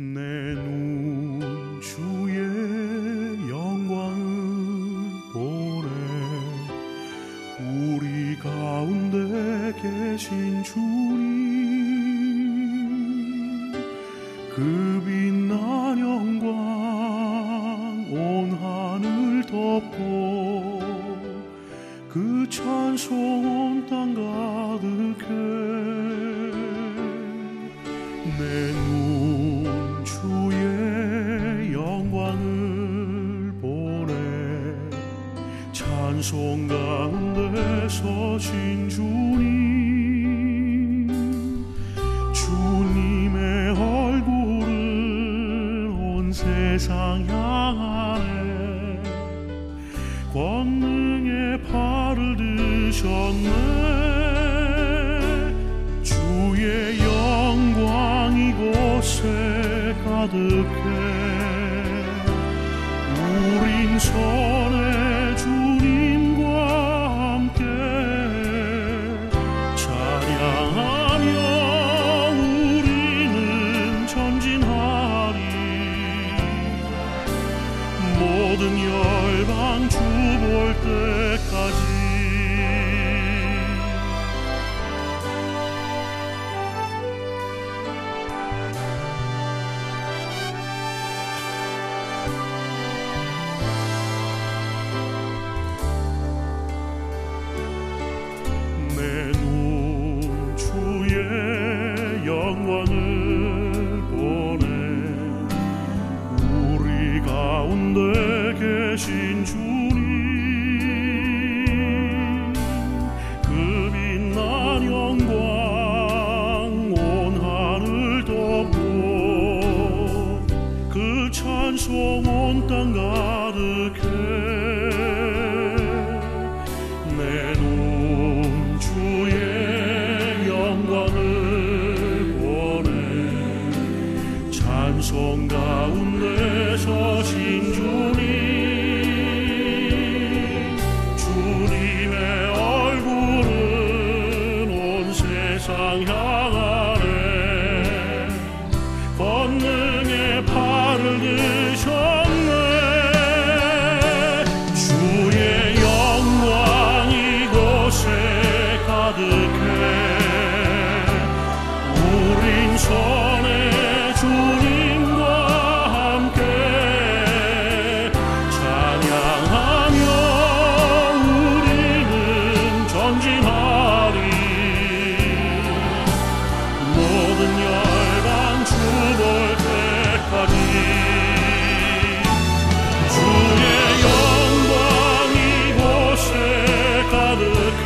내 눈 주의 영광을 보네. 우리 가운데 계신 주님, 그 빛난 영광 온 하늘 덮고 그 찬송 온 땅 가득해. 내 눈 주의 영광을 보네. 찬송 가운데 서신 주님, 주님의 얼굴을 온 세상 향하네. 권능의 팔을 드셨네. 주의 영광 이곳에 가득해. 우린 선의 주님과 함께 찬양하며 우리는 전진하리. 모든 열방 주 볼 때까지. 내 눈 주의 영광을 보네. 우리 가운데 계신 주님, 그 빛난 영광 온 하늘 덮고 그 찬송 온 땅 가득해. 내 눈 주의 영광을 보네. 찬송 가운데 서신 주님, 주님의 얼굴은 온 세상 향하네. 권능의 팔을 드셨네. 주의 영광 이곳에 가득해. 우린 선의 주님과 함께 찬양하며 우리는 전진하리. 모든 열방 주 볼 때까지. 주의 영광 이곳에 가득해.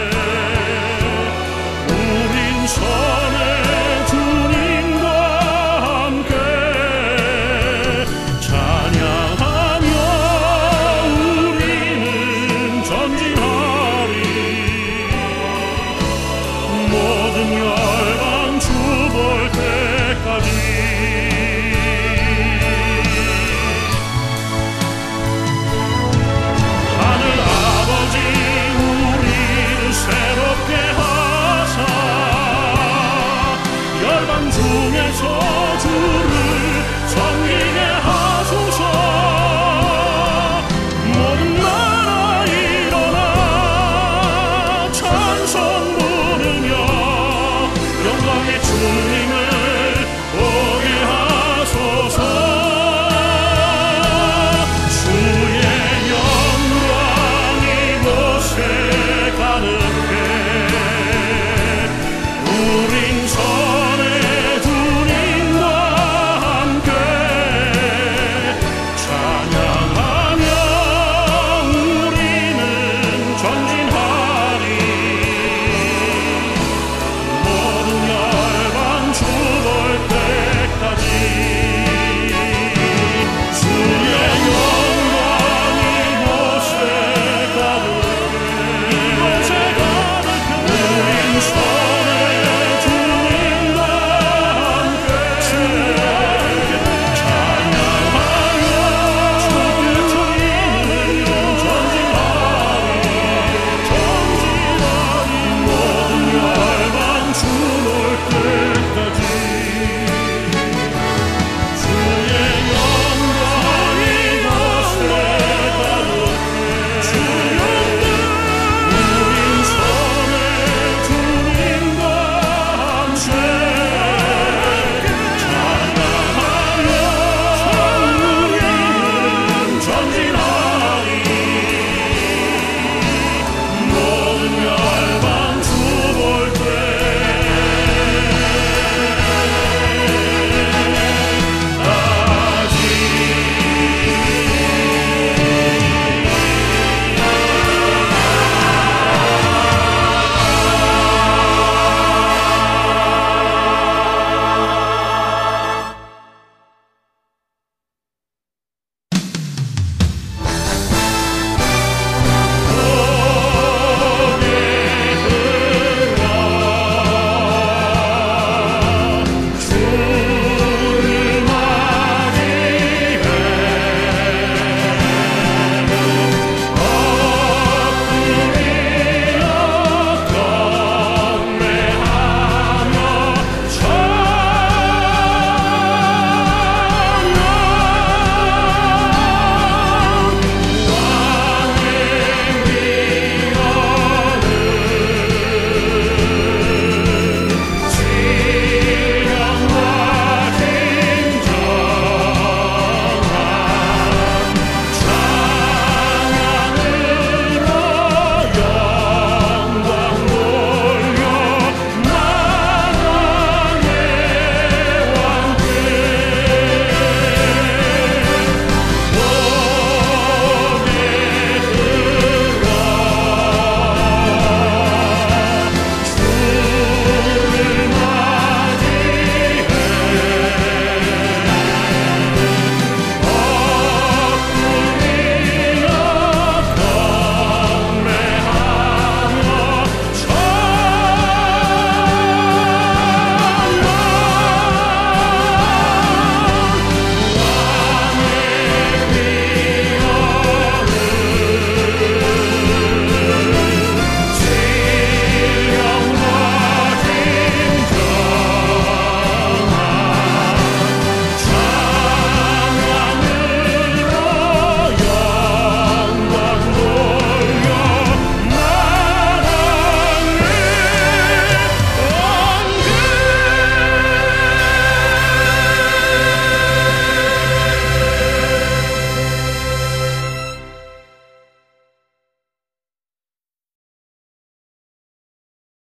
우린 선의 주님과 함께 찬양하며 우리는 전진하리. 모든 열방 주 볼 때까지.